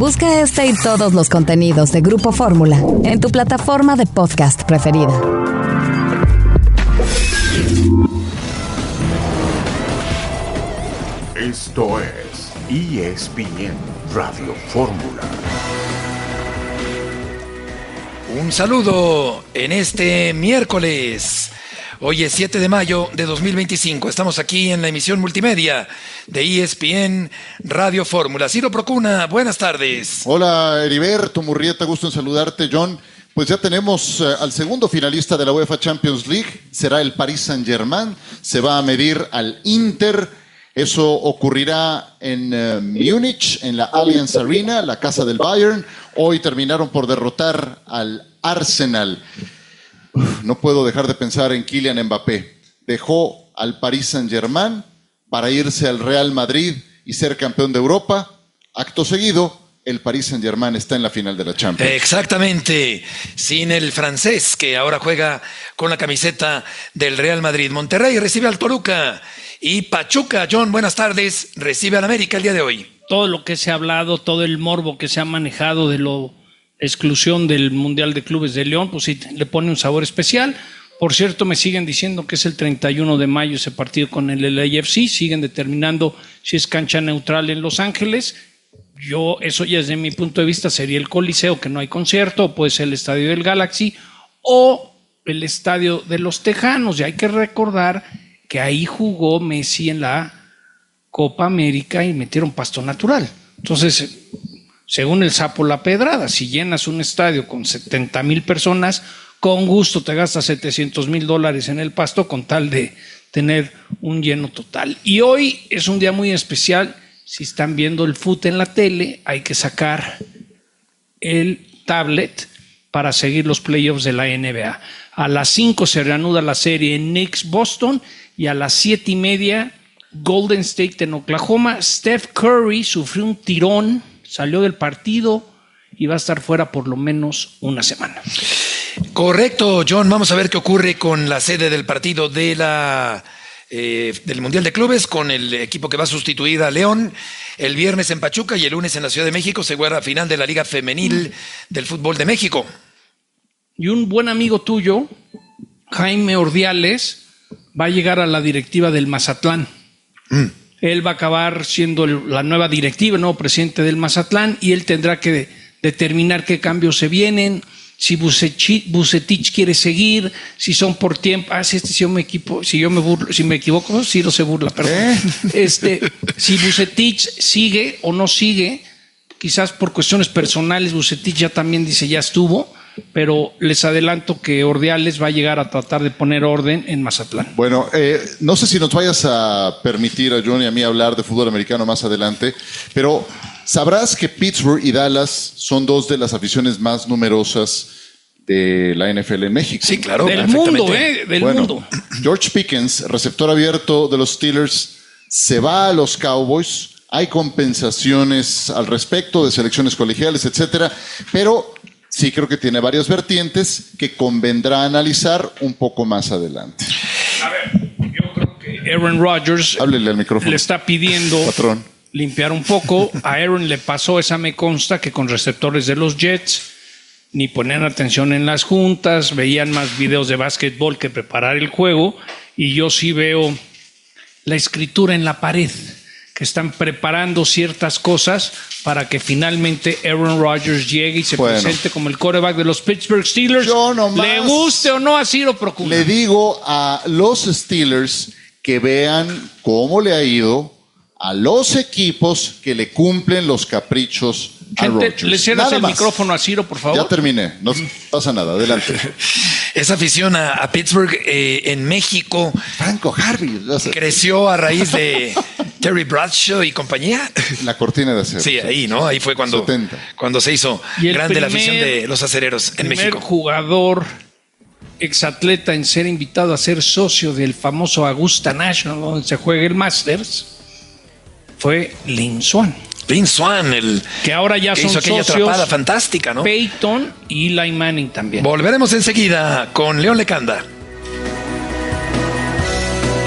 Busca este y todos los contenidos de Grupo Fórmula en tu plataforma de podcast preferida. Esto es ESPN Radio Fórmula. Un saludo en este miércoles. Hoy es 7 de mayo de 2025. Estamos aquí en la emisión multimedia de ESPN Radio Fórmula. Ciro Procuna, buenas tardes. Hola, Heriberto Murrieta, gusto en saludarte, John. Pues ya tenemos al segundo finalista de la UEFA Champions League. Será el Paris Saint-Germain. Se va a medir al Inter. Eso ocurrirá en Múnich, en la Allianz Arena, la casa del Bayern. Hoy terminaron por derrotar al Arsenal. No puedo dejar de pensar en Kylian Mbappé. Dejó al Paris Saint-Germain para irse al Real Madrid y ser campeón de Europa. Acto seguido, el Paris Saint-Germain está en la final de la Champions. Exactamente, sin el francés que ahora juega con la camiseta del Real Madrid. Monterrey recibe al Toluca y Pachuca, John, buenas tardes, recibe al América el día de hoy. Todo lo que se ha hablado, todo el morbo que se ha manejado de la exclusión del Mundial de Clubes de León, pues sí, le pone un sabor especial. Por cierto, me siguen diciendo que es el 31 de mayo ese partido con el LAFC, siguen determinando si es cancha neutral en Los Ángeles. Eso ya desde mi punto de vista sería el Coliseo, que no hay concierto, o puede ser el estadio del Galaxy, o el estadio de los Tejanos. Y hay que recordar que ahí jugó Messi en la Copa América y metieron pasto natural. Entonces, según el sapo La Pedrada, si llenas un estadio con 70,000 personas, con gusto te gastas $700,000 en el pasto con tal de tener un lleno total. Y hoy es un día muy especial. Si están viendo el fútbol en la tele, hay que sacar el tablet para seguir los playoffs de la NBA. A las 5 se reanuda la serie Knicks-Boston y a las 7:30 Golden State en Oklahoma. Steph Curry sufrió un tirón, salió del partido y va a estar fuera por lo menos una semana. Correcto, John. Vamos a ver qué ocurre con la sede del partido de del Mundial de Clubes, con el equipo que va a sustituir a León. El viernes en Pachuca y el lunes en la Ciudad de México se juega la final de la Liga Femenil del Fútbol de México. Y un buen amigo tuyo, Jaime Ordiales, va a llegar a la directiva del Mazatlán. Él va a acabar siendo la nueva directiva, el nuevo presidente del Mazatlán, y él tendrá que determinar qué cambios se vienen, si Vucetich quiere seguir, si son por tiempo. Si me equivoco, Ciro se burla, perdón. Si Vucetich sigue o no sigue, quizás por cuestiones personales, Vucetich ya también dice ya estuvo, pero les adelanto que Ordiales va a llegar a tratar de poner orden en Mazatlán. Bueno, no sé si nos vayas a permitir a John y a mí hablar de fútbol americano más adelante, pero sabrás que Pittsburgh y Dallas son dos de las aficiones más numerosas de la NFL en México. Sí, claro. Del mundo, del mundo. George Pickens, receptor abierto de los Steelers, se va a los Cowboys. Hay compensaciones al respecto de selecciones colegiales, etcétera, pero sí creo que tiene varias vertientes que convendrá analizar un poco más adelante. A ver, yo creo que Aaron Rodgers Háblele al micrófono. Le está pidiendo patrón limpiar un poco. A Aaron le pasó, esa me consta, que con receptores de los Jets ni ponían atención en las juntas, veían más videos de básquetbol que preparar el juego, y yo sí veo la escritura en la pared, que están preparando ciertas cosas para que finalmente Aaron Rodgers llegue y se presente como el quarterback de los Pittsburgh Steelers. Le guste o no a Ciro Procuna. Le digo a los Steelers que vean cómo le ha ido a los equipos que le cumplen los caprichos a Rodgers. Le cierras el micrófono a Ciro, por favor. Ya terminé, no pasa nada, adelante. Esa afición a Pittsburgh en México, Franco Harvey, creció a raíz de Terry Bradshaw y compañía. La cortina de acero. Sí, ahí, ¿no? Ahí fue cuando se hizo grande la afición de los acereros en México. El primer jugador exatleta en ser invitado a ser socio del famoso Augusta National, donde se juega el Masters, fue Lynn Swann. Lynn Swann, que ahora ya son aquella socios, atrapada fantástica, ¿no? Peyton y Eli Manning también. Volveremos enseguida con León Lecanda.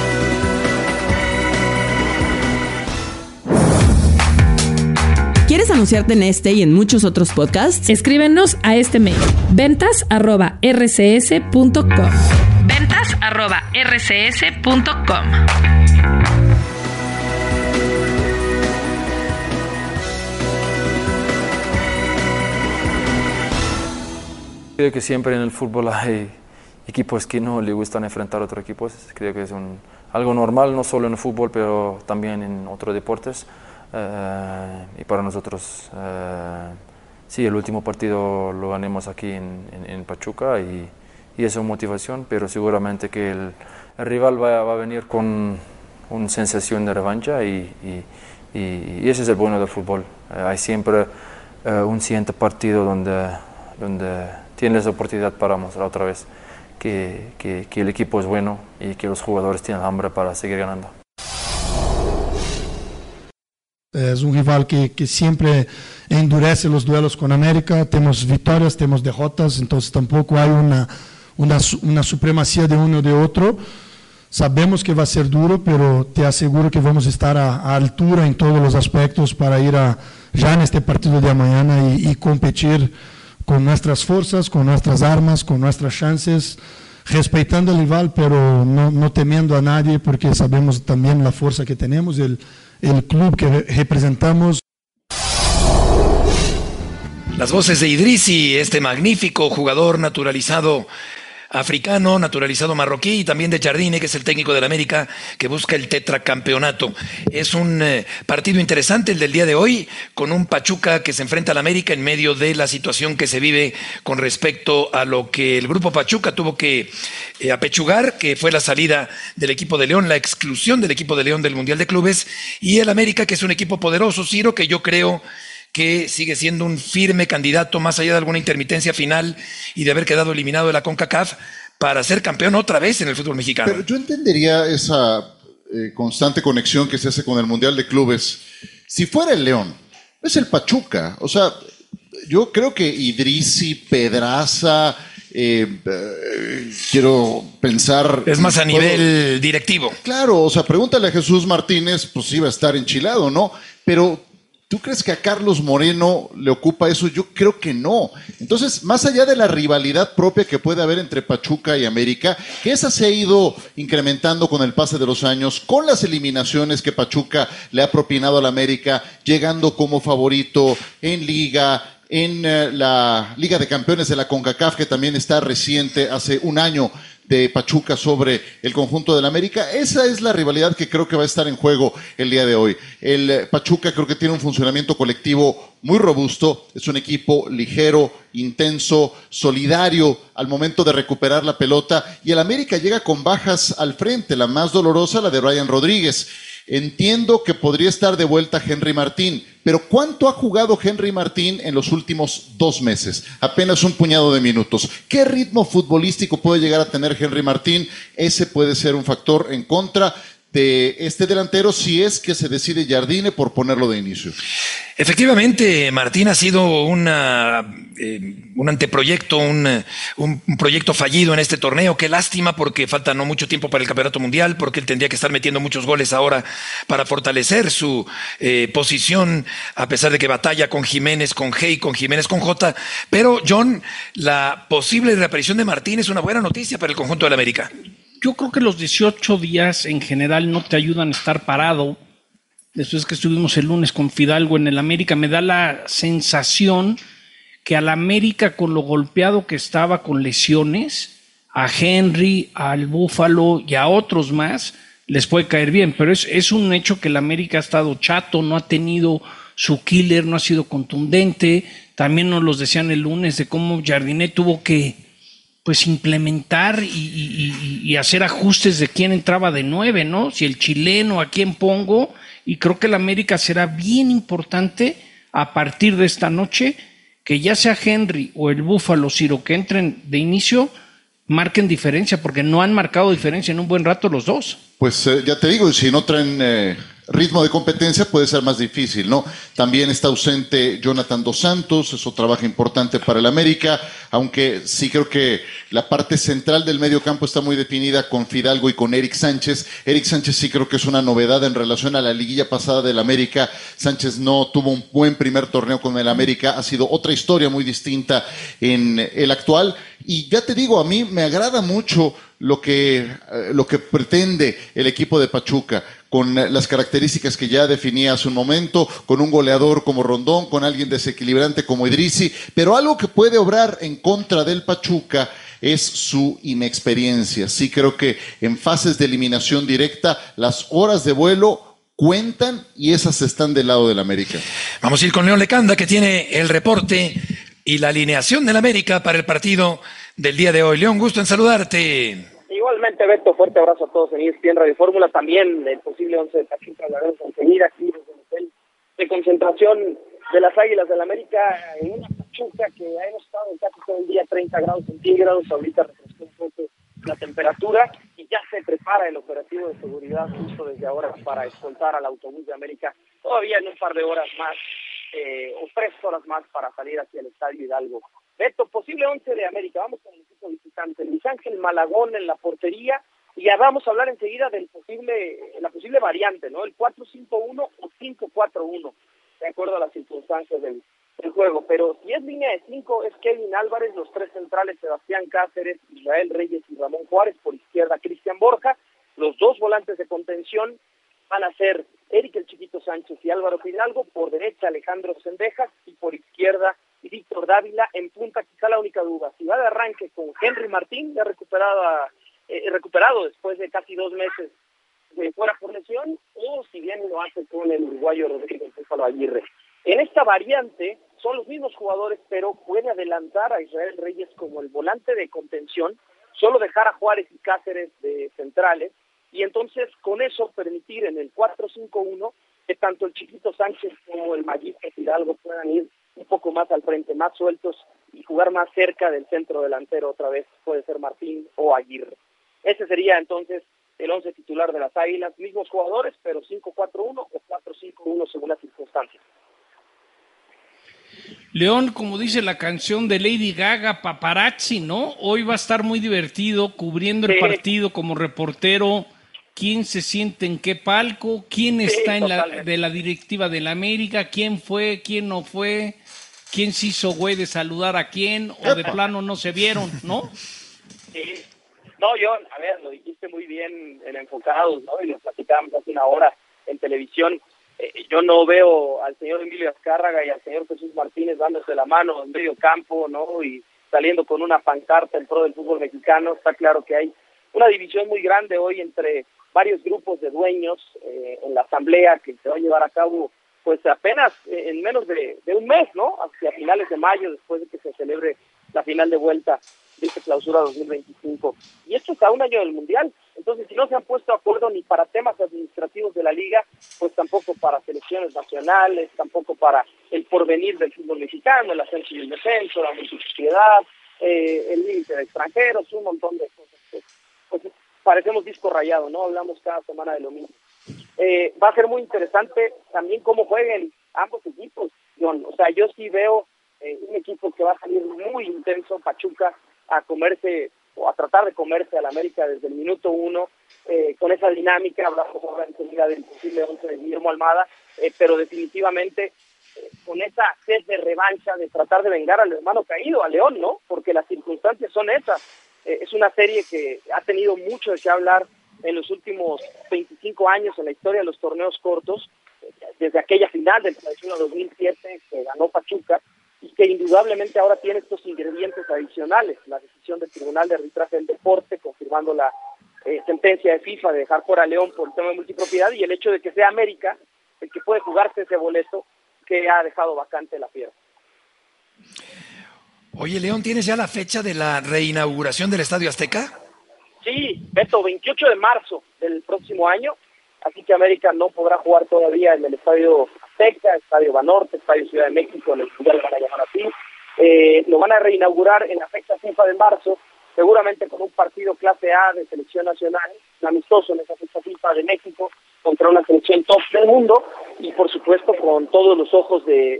¿Quieres anunciarte en este y en muchos otros podcasts? Escríbenos a este mail: ventas@rcs.com. ventas@rcs.com. Creo que siempre en el fútbol hay equipos que no le gustan enfrentar a otros equipos. Creo que es algo normal, no solo en el fútbol, pero también en otros deportes. Y para nosotros, sí, el último partido lo ganamos aquí en Pachuca y eso es motivación, pero seguramente que el rival va a venir con una sensación de revancha y ese es el bueno del fútbol. Hay siempre un siguiente partido donde tienes la oportunidad para mostrar otra vez que el equipo es bueno y que los jugadores tienen hambre para seguir ganando. Es un rival que siempre endurece los duelos con América. Tenemos victorias, tenemos derrotas, entonces tampoco hay una supremacía de uno o de otro. Sabemos que va a ser duro, pero te aseguro que vamos a estar a altura en todos los aspectos para ir ya en este partido de mañana y competir con nuestras fuerzas, con nuestras armas, con nuestras chances, respetando al rival, pero no temiendo a nadie, porque sabemos también la fuerza que tenemos, el club que representamos. Las voces de Idrissi, este magnífico jugador naturalizado africano, naturalizado marroquí, y también de Jardine, que es el técnico del América, que busca el tetracampeonato. Es un partido interesante el del día de hoy, con un Pachuca que se enfrenta al América en medio de la situación que se vive con respecto a lo que el grupo Pachuca tuvo que apechugar, que fue la salida del equipo de León, la exclusión del equipo de León del Mundial de Clubes, y el América, que es un equipo poderoso, Ciro, que yo creo que sigue siendo un firme candidato, más allá de alguna intermitencia final y de haber quedado eliminado de la CONCACAF, para ser campeón otra vez en el fútbol mexicano. Pero yo entendería esa constante conexión que se hace con el Mundial de Clubes. Si fuera el León, es el Pachuca. O sea, yo creo que Idrissi, Pedraza, quiero pensar... Es más a nivel directivo. Claro, o sea, pregúntale a Jesús Martínez, pues iba a estar enchilado, ¿no? Pero... ¿tú crees que a Carlos Moreno le ocupa eso? Yo creo que no. Entonces, más allá de la rivalidad propia que puede haber entre Pachuca y América, que esa se ha ido incrementando con el pase de los años, con las eliminaciones que Pachuca le ha propinado al América, llegando como favorito en Liga, en la Liga de Campeones de la CONCACAF, que también está reciente, hace un año, de Pachuca sobre el conjunto del América. Esa es la rivalidad que creo que va a estar en juego el día de hoy. El Pachuca creo que tiene un funcionamiento colectivo muy robusto, es un equipo ligero, intenso, solidario al momento de recuperar la pelota, y el América llega con bajas al frente, la más dolorosa, la de Brian Rodríguez. Entiendo que podría estar de vuelta Henry Martín, pero ¿cuánto ha jugado Henry Martín en los últimos 2 meses? Apenas un puñado de minutos. ¿Qué ritmo futbolístico puede llegar a tener Henry Martín? Ese puede ser un factor en contra de este delantero si es que se decide Jardine por ponerlo de inicio. Efectivamente, Martín ha sido un anteproyecto, un proyecto fallido en este torneo. Qué lástima, porque falta no mucho tiempo para el Campeonato Mundial, porque él tendría que estar metiendo muchos goles ahora para fortalecer su posición, a pesar de que batalla con Jiménez con G y con Jiménez con J. Pero, John, la posible reaparición de Martín es una buena noticia para el conjunto del América. Yo creo que los 18 días en general no te ayudan a estar parado. Después que estuvimos el lunes con Fidalgo en el América, me da la sensación que al América, con lo golpeado que estaba con lesiones, a Henry, al Búfalo y a otros más, les puede caer bien. Pero es un hecho que el América ha estado chato, no ha tenido su killer, no ha sido contundente. También nos los decían el lunes de cómo Jardine tuvo que implementar y hacer ajustes de quién entraba de 9, ¿no? Si el chileno, a quién pongo, y creo que el América será bien importante a partir de esta noche, que ya sea Henry o el Búfalo, Ciro, que entren de inicio, marquen diferencia, porque no han marcado diferencia en un buen rato los dos. Pues ya te digo, si no traen ritmo de competencia puede ser más difícil, ¿no? También está ausente Jonathan Dos Santos, es otra baja importante para el América, aunque sí creo que la parte central del medio campo está muy definida con Fidalgo y con Eric Sánchez. Eric Sánchez sí creo que es una novedad en relación a la liguilla pasada del América. Sánchez no tuvo un buen primer torneo con el América, ha sido otra historia muy distinta en el actual. Y ya te digo, a mí me agrada mucho lo que pretende el equipo de Pachuca, con las características que ya definía hace un momento, con un goleador como Rondón, con alguien desequilibrante como Idrissi, pero algo que puede obrar en contra del Pachuca es su inexperiencia. Sí creo que en fases de eliminación directa las horas de vuelo cuentan y esas están del lado del América. Vamos a ir con León Lecanda, que tiene el reporte y la alineación del América para el partido del día de hoy. León, gusto en saludarte. Igualmente, Beto, fuerte abrazo a todos en ESPN Radio Fórmula. También el posible 11 de Pachuca la vamos a seguir aquí desde el hotel de concentración de las Águilas del América en una Pachuca que hemos estado en casi todo el día 30 grados centígrados. Ahorita refrescó un poco la temperatura y ya se prepara el operativo de seguridad justo desde ahora para escoltar al autobús de América todavía en un par de horas más o 3 horas más para salir hacia el Estadio Hidalgo. Beto, posible 11 de América. Vamos con el equipo visitante. Luis Ángel Malagón en la portería. Y ya vamos a hablar enseguida de la posible variante, ¿no? El 4-5-1 o 5-4-1, de acuerdo a las circunstancias del juego. Pero si es línea de 5, es Kevin Álvarez, los 3 centrales, Sebastián Cáceres, Israel Reyes y Ramón Juárez. Por izquierda, Cristian Borja. Los 2 volantes de contención van a ser Eric el Chiquito Sánchez y Álvaro Fidalgo. Por derecha, Alejandro Sendejas. Y por izquierda, Víctor Dávila. En punta, quizá la única duda, si va de arranque con Henry Martín, ya recuperado después de casi 2 meses fuera por lesión, o si bien lo hace con el uruguayo Rodrigo Céfalo Aguirre. En esta variante son los mismos jugadores, pero puede adelantar a Israel Reyes como el volante de contención, solo dejar a Juárez y Cáceres de centrales, y entonces con eso permitir en el 4-5-1 que tanto el Chiquito Sánchez como el Magista Fidalgo puedan ir un poco más al frente, más sueltos y jugar más cerca del centro delantero otra vez, puede ser Martín o Aguirre. Ese sería entonces el 11 titular de las Águilas, mismos jugadores, pero 5-4-1 o 4-5-1 según las circunstancias. León, como dice la canción de Lady Gaga, paparazzi, ¿no? Hoy va a estar muy divertido cubriendo el partido como reportero. ¿Quién se siente en qué palco? ¿Quién está de la directiva de la América? ¿Quién fue? ¿Quién no fue? ¿Quién se hizo güey de saludar a quién? ¿O de plano no se vieron, no? Sí. No, John, a ver, lo dijiste muy bien en Enfocados, ¿no? Y lo platicábamos hace una hora en televisión. Yo no veo al señor Emilio Azcárraga y al señor Jesús Martínez dándose la mano en medio campo, ¿no? Y saliendo con una pancarta en pro del fútbol mexicano. Está claro que hay una división muy grande hoy entre varios grupos de dueños en la asamblea que se va a llevar a cabo pues apenas en menos de un mes, ¿no? Hacia finales de mayo, después de que se celebre la final de vuelta de esta clausura 2025. Y esto está a un año del Mundial. Entonces, si no se han puesto de acuerdo ni para temas administrativos de la liga, pues tampoco para selecciones nacionales, tampoco para el porvenir del fútbol mexicano, el ascenso y el descenso, la multiplicidad, el límite de extranjeros, un montón de cosas. Pues parecemos disco rayado, ¿no? Hablamos cada semana de lo mismo. Va a ser muy interesante también cómo jueguen ambos equipos, John. O sea, yo sí veo un equipo que va a salir muy intenso, Pachuca, a comerse o a tratar de comerse al América desde el minuto 1, con esa dinámica. Hablamos ahora enseguida del posible 11 de Guillermo Almada, pero definitivamente con esa sed de revancha, de tratar de vengar al hermano caído, a León, ¿no? Porque las circunstancias son esas. Es una serie que ha tenido mucho de qué hablar en los últimos 25 años en la historia de los torneos cortos, desde aquella final del Clausura 2007 que ganó Pachuca, y que indudablemente ahora tiene estos ingredientes adicionales: la decisión del Tribunal de Arbitraje del Deporte confirmando la sentencia de FIFA de dejar fuera a León por el tema de multipropiedad, y el hecho de que sea América el que puede jugarse ese boleto que ha dejado vacante la Fiera. Oye, León, ¿tienes ya la fecha de la reinauguración del Estadio Azteca? Sí, Beto, 28 de marzo del próximo año, así que América no podrá jugar todavía en el Estadio Azteca, Estadio Banorte, Estadio Ciudad de México, en el Mundial lo van a llamar así. Lo van a reinaugurar en la fecha FIFA de marzo, seguramente con un partido clase A de selección nacional, un amistoso en esa fecha FIFA de México, contra una selección top del mundo, y por supuesto con todos los ojos de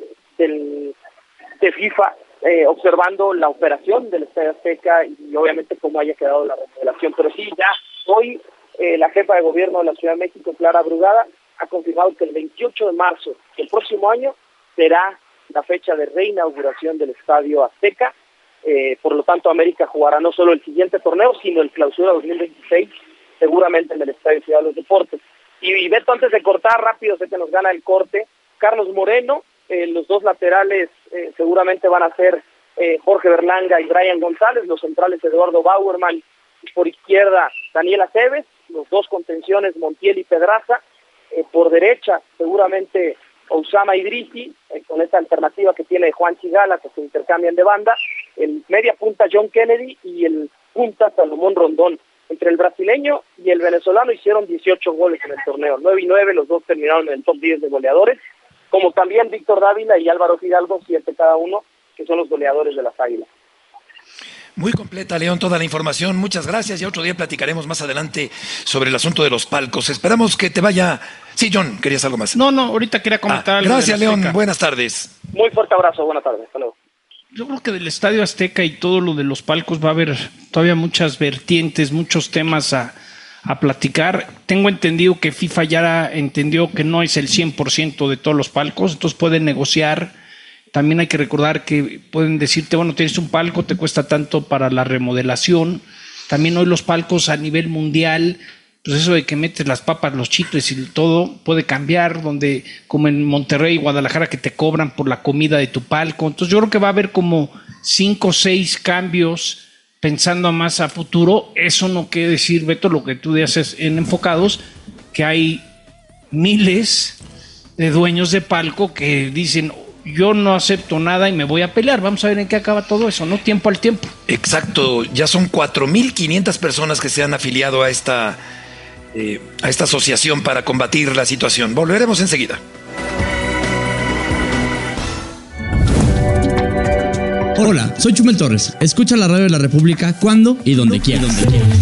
FIFA observando la operación del Estadio Azteca y obviamente cómo haya quedado la remodelación. Pero sí, ya hoy la jefa de gobierno de la Ciudad de México, Clara Brugada, ha confirmado que el 28 de marzo del próximo año será la fecha de reinauguración del Estadio Azteca. Por lo tanto, América jugará no solo el siguiente torneo, sino el Clausura 2026, seguramente en el Estadio Ciudad de los Deportes. Y Beto, antes de cortar rápido, sé que nos gana el corte, Carlos Moreno, los dos laterales seguramente van a ser Jorge Berlanga y Brian González, los centrales Eduardo Bauerman, y por izquierda Daniel Aceves, los dos contenciones Montiel y Pedraza, por derecha seguramente Osama Idrisi, con esa alternativa que tiene Juan Chigala, que se intercambian de banda, el media punta John Kennedy y el punta Salomón Rondón. Entre el brasileño y el venezolano hicieron 18 goles en el torneo, 9 y 9, los dos terminaron en el top 10 de goleadores, como también Víctor Dávila y Álvaro Fidalgo, 7 cada uno, que son los goleadores de las Águilas. Muy completa, León, toda la información. Muchas gracias. Y otro día platicaremos más adelante sobre el asunto de los palcos. Esperamos que te vaya... Sí, John, ¿querías algo más? No, ahorita quería comentar algo. Gracias, León. Buenas tardes. Muy fuerte abrazo. Buenas tardes. Hasta luego. Yo creo que del Estadio Azteca y todo lo de los palcos va a haber todavía muchas vertientes, muchos temas a platicar. Tengo entendido que FIFA ya entendió que no es el 100% de todos los palcos, entonces pueden negociar. También hay que recordar que pueden decirte, bueno, tienes un palco, te cuesta tanto para la remodelación. También hoy los palcos a nivel mundial, pues eso de que metes las papas, los chicles y todo puede cambiar, donde como en Monterrey y Guadalajara que te cobran por la comida de tu palco. Entonces yo creo que va a haber como 5 o 6 cambios pensando más a futuro. Eso no quiere decir, Beto, lo que tú dices en Enfocados, que hay miles de dueños de palco que dicen... Yo no acepto nada y me voy a pelear. Vamos a ver en qué acaba todo eso, ¿no? Tiempo al tiempo. Exacto. Ya son 4,500 personas que se han afiliado a esta asociación para combatir la situación. Volveremos enseguida. Hola, soy Chumel Torres. Escucha la radio de la República cuando y donde quieras.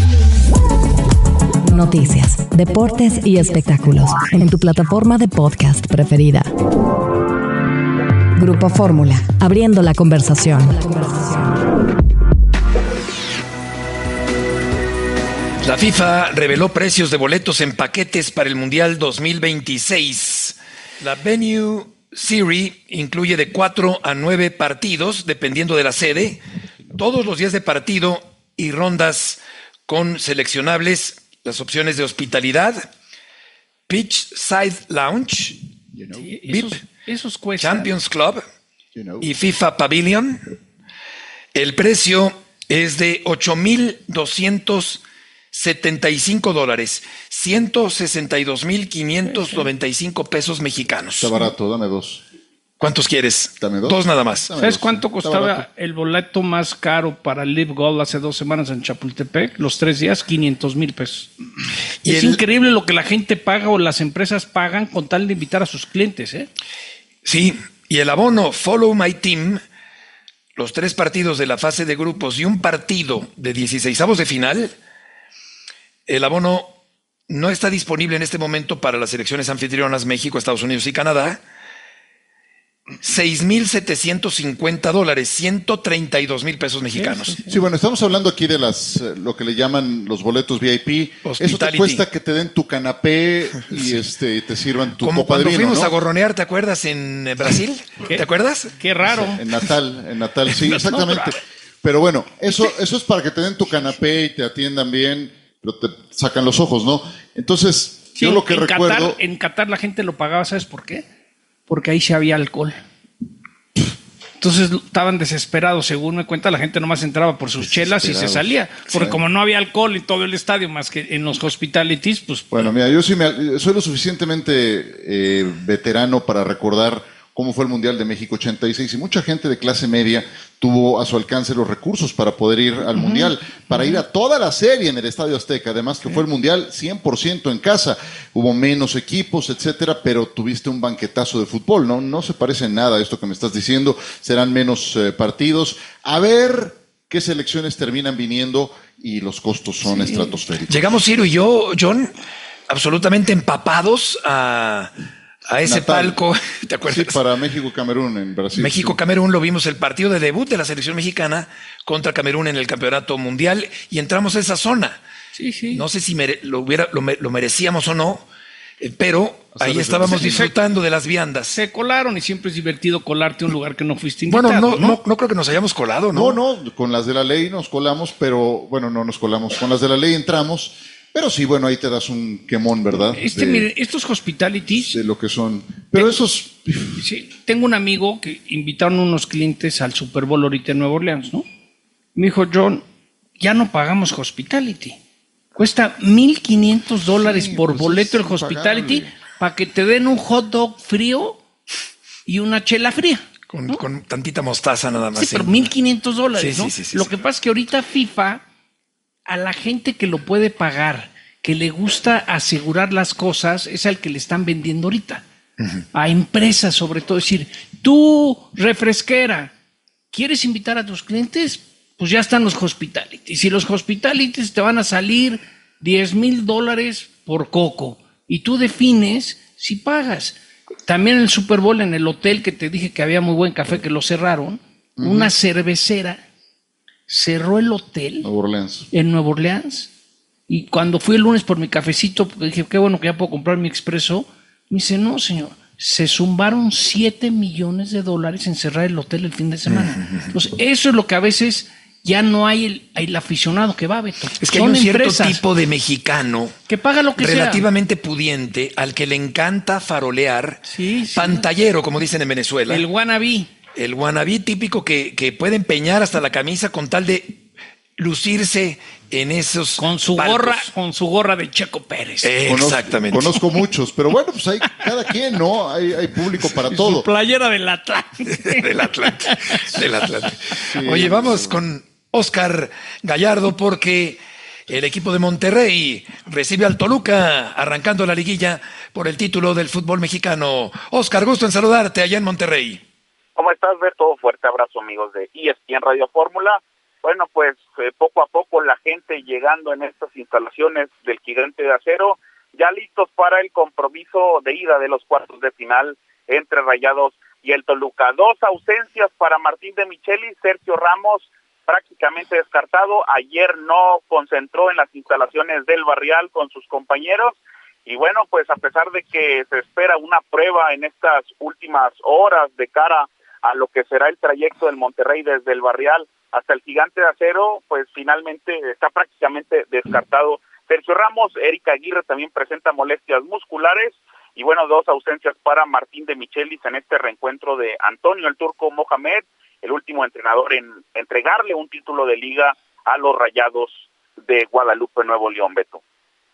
Noticias, deportes y espectáculos en tu plataforma de podcast preferida. Grupo Fórmula, abriendo la conversación. La FIFA reveló precios de boletos en paquetes para el Mundial 2026. La Venue Series incluye de 4 a 9 partidos, dependiendo de la sede, todos los días de partido y rondas con seleccionables, las opciones de hospitalidad, Pitch Side Lounge, VIP, esos cuestan. Champions Club y FIFA Pavilion. El precio es de $8,275, 162,595 pesos mexicanos. Está barato, dame 2. ¿Cuántos quieres? Dame 2. 2 nada más. ¿Sabes cuánto costaba el boleto más caro para Live Gold hace 2 semanas en Chapultepec? Los 3 días, 500,000 pesos. Y es increíble lo que la gente paga o las empresas pagan con tal de invitar a sus clientes, ¿eh? Sí, y el abono Follow My Team, los 3 partidos de la fase de grupos y un partido de 16avos de final, el abono no está disponible en este momento para las selecciones anfitrionas México, Estados Unidos y Canadá. $6,750, 132,000 pesos mexicanos. Sí, bueno, estamos hablando aquí de lo que le llaman los boletos VIP. Eso te cuesta que te den tu canapé y te sirvan tu como copa de vino, cuando fuimos ¿no? a gorronear, ¿te acuerdas en Brasil? ¿Te acuerdas? Qué raro. En Natal, sí, exactamente. Pero bueno, eso es para que te den tu canapé y te atiendan bien, pero te sacan los ojos, ¿no? Entonces, sí, yo lo que recuerdo... En Qatar la gente lo pagaba, ¿sabes por qué? Porque ahí sí había alcohol. Entonces estaban desesperados, según me cuenta, la gente nomás entraba por sus chelas y se salía. Porque como no había alcohol en todo el estadio, más que en los hospitalities, pues... Bueno, mira, yo sí soy lo suficientemente veterano para recordar cómo fue el Mundial de México 86 y mucha gente de clase media tuvo a su alcance los recursos para poder ir al Mundial, para ir a toda la serie en el Estadio Azteca, además que fue el Mundial 100% en casa, hubo menos equipos, etcétera, pero tuviste un banquetazo de fútbol, no se parece en nada a esto que me estás diciendo, serán menos partidos, a ver qué selecciones terminan viniendo y los costos son estratosféricos. Llegamos Ciro y yo, John, absolutamente empapados a ese palco, ¿te acuerdas? Sí, para México-Camerún en Brasil. México-Camerún, lo vimos el partido de debut de la selección mexicana contra Camerún en el campeonato mundial y entramos a esa zona. Sí. No sé si lo merecíamos o no, pero ahí estábamos disfrutando de las viandas. Se colaron y siempre es divertido colarte a un lugar que no fuiste invitado. Bueno, no creo que nos hayamos colado, ¿no? No, con las de la ley nos colamos, pero bueno, no nos colamos. Con las de la ley entramos, pero sí, bueno, ahí te das un quemón, ¿verdad? Miren, estos hospitalities. De lo que son. Pero esos. Sí, tengo un amigo que invitaron unos clientes al Super Bowl ahorita en Nueva Orleans, ¿no? Me dijo, John, ya no pagamos hospitality. Cuesta $1,500 por boleto el hospitality para que te den un hot dog frío y una chela fría. Con tantita mostaza nada más. Sí, pero $1,500, ¿no? Sí, Lo que pasa es que ahorita FIFA, a la gente que lo puede pagar, que le gusta asegurar las cosas, es al que le están vendiendo ahorita. A empresas sobre todo. Es decir, tú, refresquera, ¿quieres invitar a tus clientes? Pues ya están los hospitalities. Si los hospitalities te van a salir $10,000 por coco y tú defines si pagas. También en el Super Bowl, en el hotel que te dije que había muy buen café, que lo cerraron, una cervecera cerró el hotel en Nueva Orleans. Y cuando fui el lunes por mi cafecito, dije, qué bueno que ya puedo comprar mi expreso, me dice, no, señor, se zumbaron $7 millones en cerrar el hotel el fin de semana. Entonces, eso es lo que a veces ya no hay el aficionado que va, Beto. Es que hay un cierto tipo de mexicano que paga lo que relativamente pudiente, al que le encanta farolear, pantallero, como dicen en Venezuela. El wannabe. El wannabe típico que puede empeñar hasta la camisa con tal de lucirse en esos con su gorra de Checo Pérez. Exactamente. Conozco muchos, pero bueno, pues hay cada quien, ¿no? Hay público para todo. Su playera del Atlante. Del Atlante. Sí, oye, vamos con Oscar Gallardo porque el equipo de Monterrey recibe al Toluca arrancando la liguilla por el título del fútbol mexicano. Oscar, gusto en saludarte allá en Monterrey. ¿Cómo estás, Beto? Fuerte abrazo, amigos de ESPN Radio Fórmula. Bueno, pues poco a poco la gente llegando en estas instalaciones del Gigante de Acero, ya listos para el compromiso de ida de los cuartos de final entre Rayados y el Toluca. 2 ausencias para Martín de Michelis, Sergio Ramos prácticamente descartado, ayer no concentró en las instalaciones del Barrial con sus compañeros, y bueno, pues a pesar de que se espera una prueba en estas últimas horas de cara a lo que será el trayecto del Monterrey desde el Barrial hasta el Gigante de Acero, pues finalmente está prácticamente descartado Sergio Ramos. Eric Aguirre también presenta molestias musculares, y bueno, 2 ausencias para Martín de Michelis en este reencuentro de Antonio el Turco Mohamed, el último entrenador en entregarle un título de liga a los Rayados de Guadalupe, Nuevo León, Beto.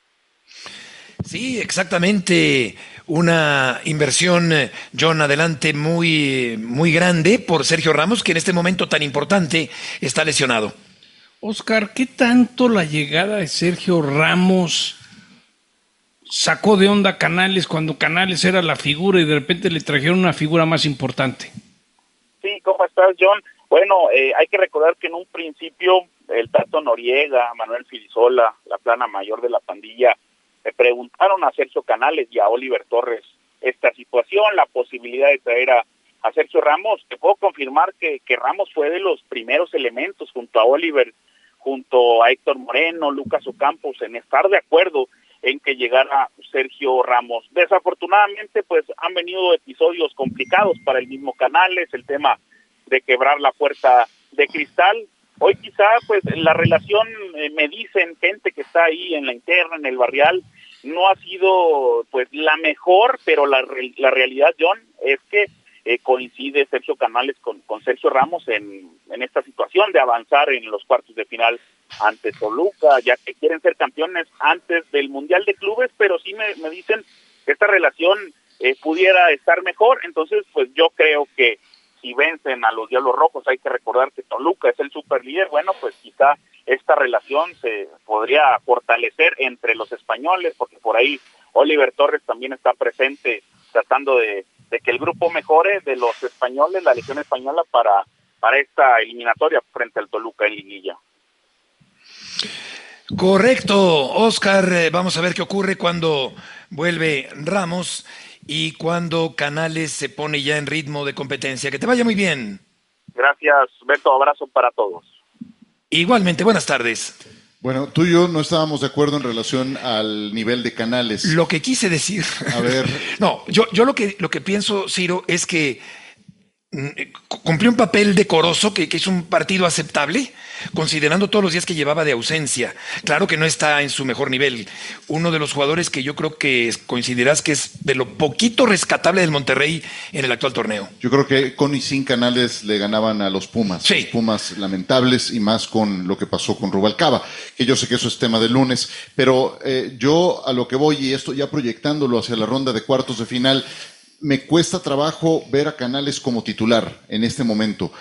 Sí, exactamente. Una inversión, John, adelante muy grande por Sergio Ramos, que en este momento tan importante está lesionado. Oscar, ¿qué tanto la llegada de Sergio Ramos sacó de onda Canales cuando Canales era la figura y de repente le trajeron una figura más importante? Sí, ¿cómo estás, John? Bueno, hay que recordar que en un principio el Tato Noriega, Manuel Filisola, la plana mayor de la pandilla, le preguntaron a Sergio Canales y a Oliver Torres esta situación, la posibilidad de traer a Sergio Ramos. Te puedo confirmar que Ramos fue de los primeros elementos junto a Oliver, junto a Héctor Moreno, Lucas Ocampos, en estar de acuerdo en que llegara Sergio Ramos. Desafortunadamente, pues han venido episodios complicados para el mismo Canales, el tema de quebrar la puerta de cristal. Hoy quizá pues la relación, me dicen gente que está ahí en la interna, en el Barrial, no ha sido pues la mejor, pero la realidad, John, es que coincide Sergio Canales con Sergio Ramos en esta situación de avanzar en los cuartos de final ante Toluca, ya que quieren ser campeones antes del Mundial de Clubes, pero sí me dicen que esta relación pudiera estar mejor. Entonces pues yo creo que si vencen a los Diablos Rojos, hay que recordar que Toluca es el superlíder, bueno, pues quizá esta relación se podría fortalecer entre los españoles, porque por ahí Oliver Torres también está presente tratando de que el grupo mejore de los españoles, la Legión Española, para esta eliminatoria frente al Toluca en liguilla. Correcto, Oscar. Vamos a ver qué ocurre cuando vuelve Ramos y cuando Canales se pone ya en ritmo de competencia. Que te vaya muy bien. Gracias, Beto. Abrazo para todos. Igualmente, buenas tardes. Bueno, tú y yo no estábamos de acuerdo en relación al nivel de Canales. Lo que quise decir. A ver. No, yo lo que pienso, Ciro, es que cumplió un papel decoroso, que es un partido aceptable, considerando todos los días que llevaba de ausencia. Claro que no está en su mejor nivel. Uno de los jugadores que yo creo que coincidirás que es de lo poquito rescatable del Monterrey en el actual torneo. Yo creo que con y sin Canales le ganaban a los Pumas. Sí. Los Pumas lamentables, y más con lo que pasó con Rubalcaba, que yo sé que eso es tema del lunes, pero yo a lo que voy, y esto ya proyectándolo hacia la ronda de cuartos de final, me cuesta trabajo ver a Canales como titular en este momento.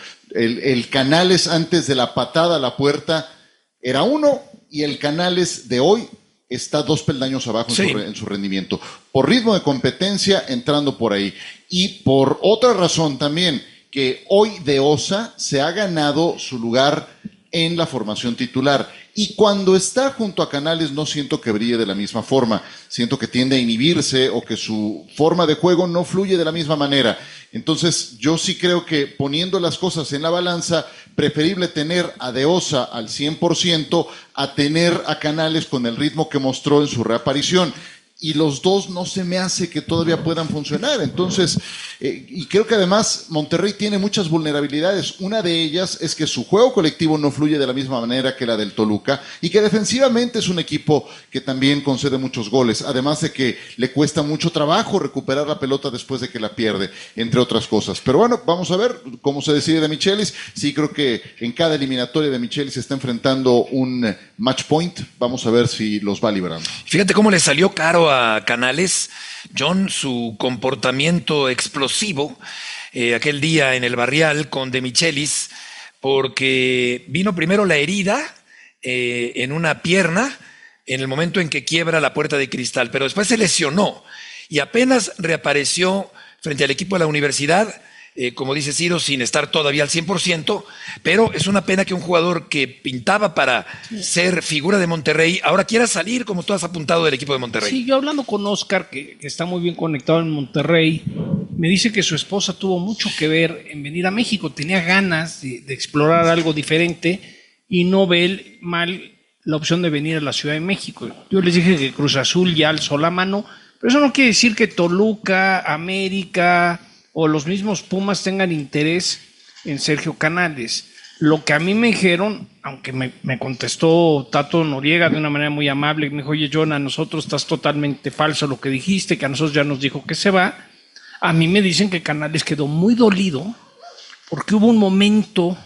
El Canales antes de la patada a la puerta era uno, y el Canales de hoy está 2 peldaños abajo en su rendimiento. Por ritmo de competencia, entrando por ahí. Y por otra razón también, que hoy De Osa se ha ganado su lugar en la formación titular. Y cuando está junto a Canales no siento que brille de la misma forma. Siento que tiende a inhibirse o que su forma de juego no fluye de la misma manera. Entonces yo sí creo que poniendo las cosas en la balanza, preferible tener a De Osa al 100% a tener a Canales con el ritmo que mostró en su reaparición. Y los dos no se me hace que todavía puedan funcionar. Entonces, y creo que además Monterrey tiene muchas vulnerabilidades. Una de ellas es que su juego colectivo no fluye de la misma manera que la del Toluca, y que defensivamente es un equipo que también concede muchos goles, además de que le cuesta mucho trabajo recuperar la pelota después de que la pierde, entre otras cosas. Pero bueno, vamos a ver cómo se decide De Michelis. Sí, creo que en cada eliminatoria De Michelis se está enfrentando un match point. Vamos a ver si los va librando. Fíjate cómo le salió caro a Canales, John, su comportamiento explosivo aquel día en el Barrial con De Michelis, porque vino primero la herida en una pierna en el momento en que quiebra la puerta de cristal, pero después se lesionó y apenas reapareció frente al equipo de la Universidad, como dice Ciro, sin estar todavía al 100%, pero es una pena que un jugador que pintaba para ser figura de Monterrey ahora quiera salir, como tú has apuntado, del equipo de Monterrey. Sí, yo hablando con Oscar, que está muy bien conectado en Monterrey, me dice que su esposa tuvo mucho que ver en venir a México, tenía ganas de explorar algo diferente y no ve mal la opción de venir a la Ciudad de México. Yo les dije que Cruz Azul ya alzó la mano, pero eso no quiere decir que Toluca, América o los mismos Pumas tengan interés en Sergio Canales. Lo que a mí me dijeron, aunque me contestó Tato Noriega de una manera muy amable, me dijo, oye, John, a nosotros estás totalmente falso lo que dijiste, que a nosotros ya nos dijo que se va. A mí me dicen que Canales quedó muy dolido porque hubo un momento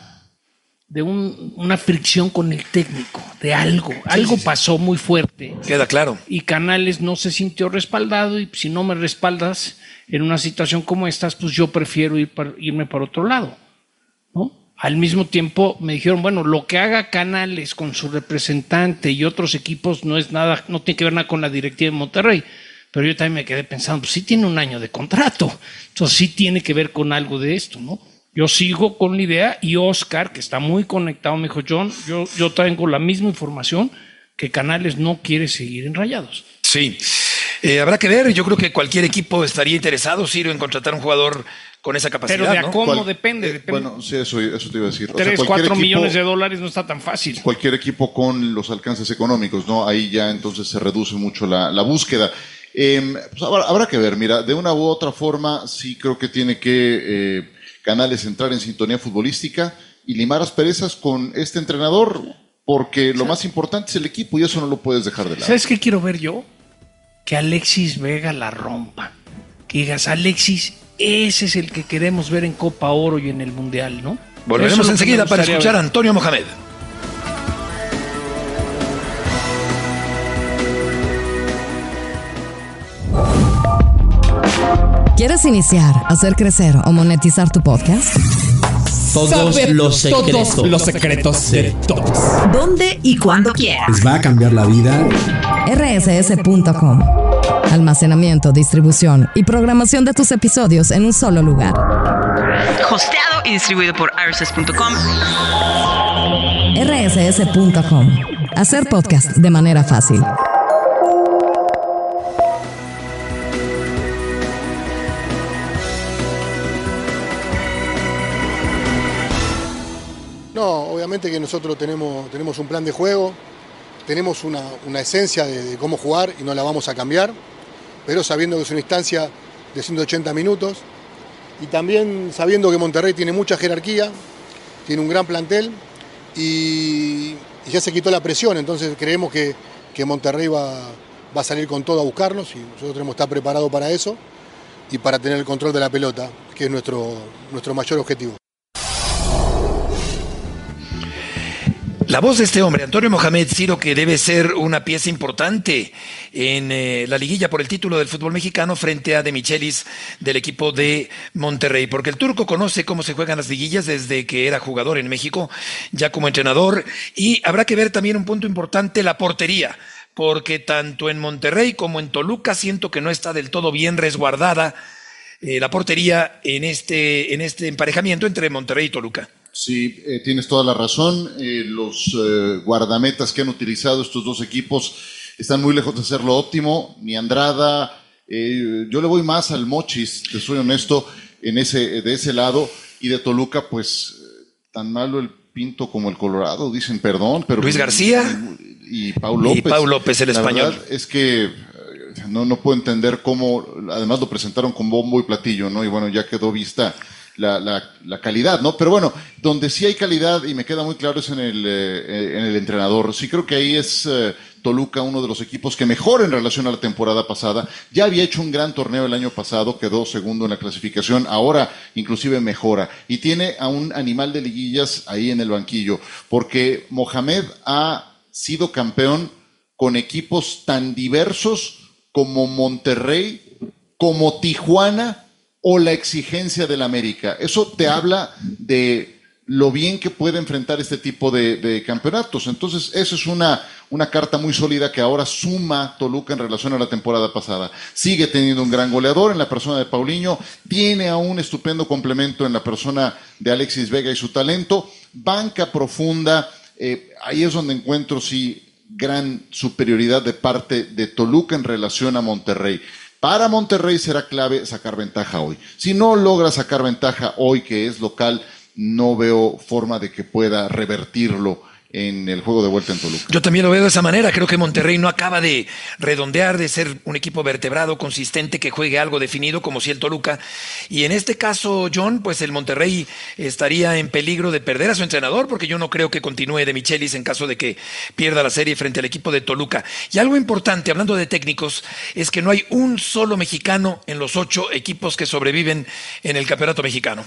de una fricción con el técnico, de algo pasó muy fuerte. Queda claro. Y Canales no se sintió respaldado, y si no me respaldas en una situación como estas, pues yo prefiero irme para otro lado, ¿no? Al mismo tiempo me dijeron, bueno, lo que haga Canales con su representante y otros equipos no es nada, no tiene que ver nada con la directiva de Monterrey. Pero yo también me quedé pensando, pues sí tiene un año de contrato, entonces sí tiene que ver con algo de esto, ¿no? Yo sigo con la idea, y Oscar, que está muy conectado, me dijo, John, yo tengo la misma información, que Canales no quiere seguir en Rayados. Sí, habrá que ver. Yo creo que cualquier equipo estaría interesado, Ciro, en contratar un jugador con esa capacidad. Pero de a ¿no? cómo depende. Bueno, sí, eso te iba a decir. 3-4 millones de dólares no está tan fácil. Cualquier equipo con los alcances económicos, ¿no? Ahí ya entonces se reduce mucho la búsqueda. Pues habrá que ver, mira, de una u otra forma sí creo que tiene que Canales entrar en sintonía futbolística y limar asperezas con este entrenador, porque lo más importante es el equipo y eso no lo puedes dejar de lado. ¿Sabes qué quiero ver yo? Que Alexis Vega la rompa. Que digas, Alexis, ese es el que queremos ver en Copa Oro y en el Mundial, ¿no? Volveremos enseguida para escuchar a Antonio Mohamed. ¿Quieres iniciar, hacer crecer o monetizar tu podcast? Todos los secretos. Todos los secretos de todos. ¿Dónde y cuándo quieras? Les va a cambiar la vida. rss.com. Almacenamiento, distribución y programación de tus episodios en un solo lugar. Hosteado y distribuido por rss.com. rss.com. Hacer podcast de manera fácil. No, obviamente que nosotros tenemos un plan de juego, tenemos una esencia de cómo jugar y no la vamos a cambiar, pero sabiendo que es una instancia de 180 minutos y también sabiendo que Monterrey tiene mucha jerarquía, tiene un gran plantel y ya se quitó la presión, entonces creemos que Monterrey va a salir con todo a buscarnos y nosotros tenemos que estar preparados para eso y para tener el control de la pelota, que es nuestro mayor objetivo. La voz de este hombre, Antonio Mohamed, Ciro, que debe ser una pieza importante en la liguilla por el título del fútbol mexicano frente a De Michelis del equipo de Monterrey, porque el turco conoce cómo se juegan las liguillas desde que era jugador en México, ya como entrenador, y habrá que ver también un punto importante, la portería, porque tanto en Monterrey como en Toluca siento que no está del todo bien resguardada la portería en este emparejamiento entre Monterrey y Toluca. Sí, tienes toda la razón. Los guardametas que han utilizado estos dos equipos están muy lejos de ser lo óptimo. Ni Andrada, yo le voy más al Mochis, te soy honesto, de ese lado. Y de Toluca, pues, tan malo el Pinto como el Colorado, dicen perdón. Pero Luis García y Pau López. Y Pau López, el español. La verdad es que no puedo entender cómo, además lo presentaron con bombo y platillo, ¿no? Y bueno, ya quedó vista la calidad, ¿no? Pero bueno, donde sí hay calidad y me queda muy claro es en el entrenador. Sí creo que ahí es Toluca uno de los equipos que mejor en relación a la temporada pasada. Ya había hecho un gran torneo el año pasado, quedó segundo en la clasificación, ahora inclusive mejora. Y tiene a un animal de liguillas ahí en el banquillo, porque Mohamed ha sido campeón con equipos tan diversos como Monterrey, como Tijuana, o la exigencia del América. Eso te habla de lo bien que puede enfrentar este tipo de campeonatos. Entonces, eso es una carta muy sólida que ahora suma Toluca en relación a la temporada pasada. Sigue teniendo un gran goleador en la persona de Paulinho, tiene a un estupendo complemento en la persona de Alexis Vega y su talento, banca profunda, ahí es donde encuentro, sí, gran superioridad de parte de Toluca en relación a Monterrey. Para Monterrey será clave sacar ventaja hoy. Si no logra sacar ventaja hoy, que es local, no veo forma de que pueda revertirlo en el juego de vuelta en Toluca. Yo también lo veo de esa manera. Creo que Monterrey no acaba de redondear, de ser un equipo vertebrado, consistente, que juegue algo definido, como si el Toluca. Y en este caso, John, pues el Monterrey estaría en peligro de perder a su entrenador, porque yo no creo que continúe De Michelis en caso de que pierda la serie frente al equipo de Toluca. Y algo importante, hablando de técnicos, es que no hay un solo mexicano en los 8 equipos que sobreviven en el campeonato mexicano.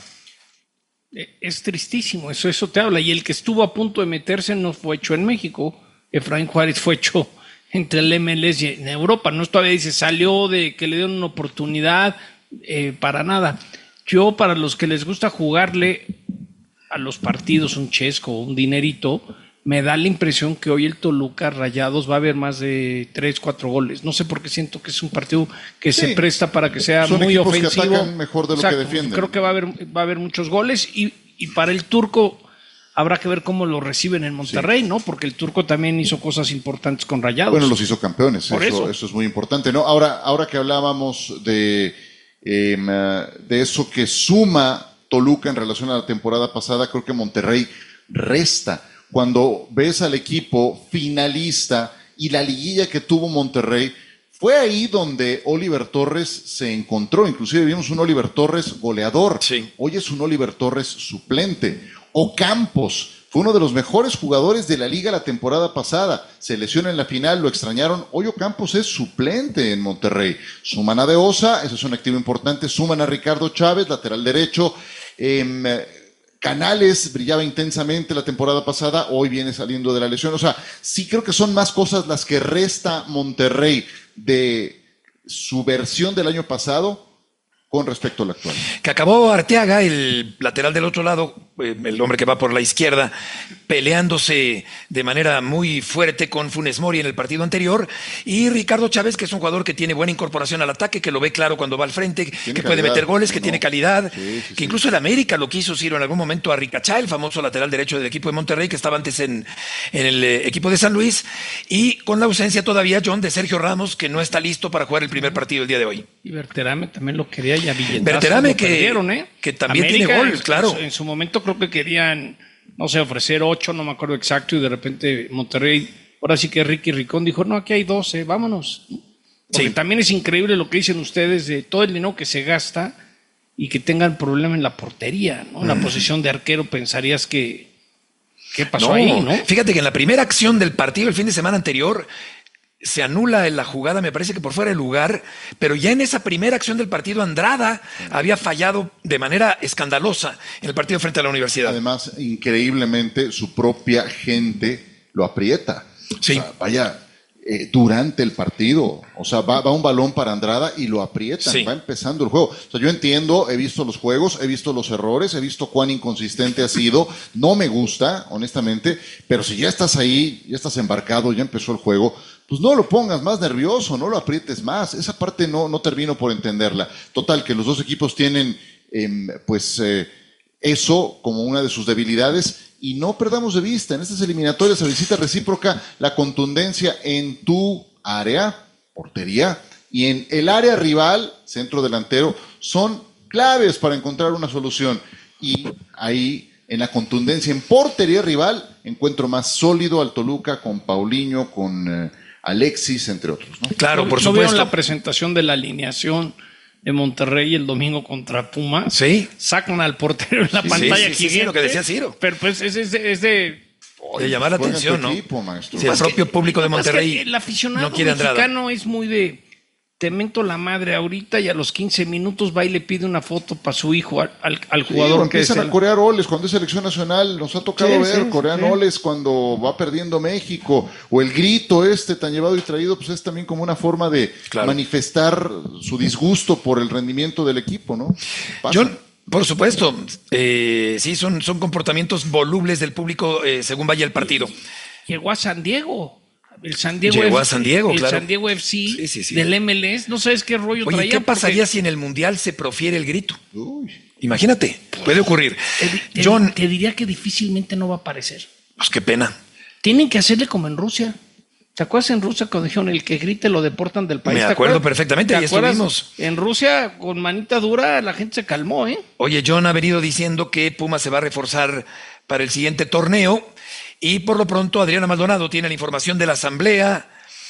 Es tristísimo, eso te habla. Y el que estuvo a punto de meterse no fue hecho en México. Efraín Juárez fue hecho entre el MLS y en Europa. No todavía dice, salió de que le dieron una oportunidad, para nada. Yo, para los que les gusta jugarle a los partidos un chesco, un dinerito, me da la impresión que hoy el Toluca Rayados va a haber más de 3, 4 goles. No sé por qué siento que es un partido que se presta para que sea son muy ofensivo. Que atacan mejor de lo que defienden. Creo que va a haber muchos goles y para el turco habrá que ver cómo lo reciben en Monterrey, ¿no? Porque el turco también hizo cosas importantes con Rayados. Bueno, los hizo campeones, eso es muy importante, ¿no? Ahora que hablábamos de eso que suma Toluca en relación a la temporada pasada, creo que Monterrey resta. Cuando ves al equipo finalista y la liguilla que tuvo Monterrey, fue ahí donde Oliver Torres se encontró. Inclusive vimos un Oliver Torres goleador. Sí. Hoy es un Oliver Torres suplente. Ocampos fue uno de los mejores jugadores de la liga la temporada pasada. Se lesiona en la final, lo extrañaron. Hoy Ocampos es suplente en Monterrey. Suman a De Osa, ese es un activo importante. Suman a Ricardo Chávez, lateral derecho. Canales brillaba intensamente la temporada pasada, hoy viene saliendo de la lesión. O sea, sí creo que son más cosas las que resta Monterrey de su versión del año pasado con respecto a la actual. Que acabó Arteaga, el lateral del otro lado, el hombre que va por la izquierda, peleándose de manera muy fuerte con Funes Mori en el partido anterior, y Ricardo Chávez, que es un jugador que tiene buena incorporación al ataque, que lo ve claro cuando va al frente, que puede meter goles, que tiene calidad, que incluso el América lo quiso, Ciro, en algún momento a Ricachá, el famoso lateral derecho del equipo de Monterrey, que estaba antes en el equipo de San Luis, y con la ausencia todavía, John, de Sergio Ramos, que no está listo para jugar el primer partido el día de hoy. Y Berterame también lo quería, y a Villetazo Berterame lo perdieron, que también América, tiene gol, claro. En su momento creo que querían, no sé, ofrecer 8, no me acuerdo exacto, y de repente Monterrey, ahora sí que Ricky Ricón dijo, no, aquí hay 12, vámonos. Porque también es increíble lo que dicen ustedes de todo el dinero que se gasta y que tengan problema en la portería, ¿no? En la posición de arquero pensarías que ¿qué pasó ahí, no? Fíjate que en la primera acción del partido el fin de semana anterior se anula en la jugada, me parece que por fuera de lugar, pero ya en esa primera acción del partido Andrada había fallado de manera escandalosa en el partido frente a la Universidad. Además, increíblemente, su propia gente lo aprieta. Sí. O sea, vaya, durante el partido, o sea, va un balón para Andrada y lo aprietan, va empezando el juego. O sea, yo entiendo, he visto los juegos, he visto los errores, he visto cuán inconsistente ha sido, no me gusta, honestamente, pero si ya estás ahí, ya estás embarcado, ya empezó el juego, pues no lo pongas más nervioso, no lo aprietes más. Esa parte no termino por entenderla. Total, que los dos equipos tienen eso como una de sus debilidades, y no perdamos de vista en estas eliminatorias a visita recíproca la contundencia en tu área, portería, y en el área rival, centro delantero, son claves para encontrar una solución. Y ahí, en la contundencia en portería rival, encuentro más sólido al Toluca con Paulinho, con Alexis, entre otros, ¿no? Claro, por supuesto. ¿No vieron supuesto. la presentación de la alineación de Monterrey el domingo contra Pumas? Sí. Sacan al portero en la pantalla gigante. Sí, lo que decía Ciro. Pero pues es de llamar la atención, ¿no? Equipo, si el propio público de Monterrey el aficionado no quiere mexicano es muy de te mento la madre ahorita, y a los 15 minutos va y le pide una foto para su hijo al jugador. Sí, empiezan a corear oles cuando es selección nacional. Nos ha tocado ver corean oles cuando va perdiendo México, o el grito tan llevado y traído, pues es también como una forma de manifestar su disgusto por el rendimiento del equipo, ¿no? John, por supuesto, sí, son comportamientos volubles del público según vaya el partido. Llegó a San Diego. El San Diego Llegó a San Diego, el claro. San Diego FC del MLS, no sabes qué rollo traía. Oye, ¿qué pasaría si en el Mundial se profiere el grito? Imagínate, puede ocurrir. John, te diría que difícilmente no va a aparecer. Pues qué pena. Tienen que hacerle como en Rusia. ¿Te acuerdas en Rusia cuando dijeron el que grite lo deportan del país? Me acuerdo perfectamente, ahí estuvimos. En Rusia, con manita dura, la gente se calmó, ¿eh? Oye, John ha venido diciendo que Pumas se va a reforzar para el siguiente torneo. Y por lo pronto, Adriana Maldonado tiene la información de la asamblea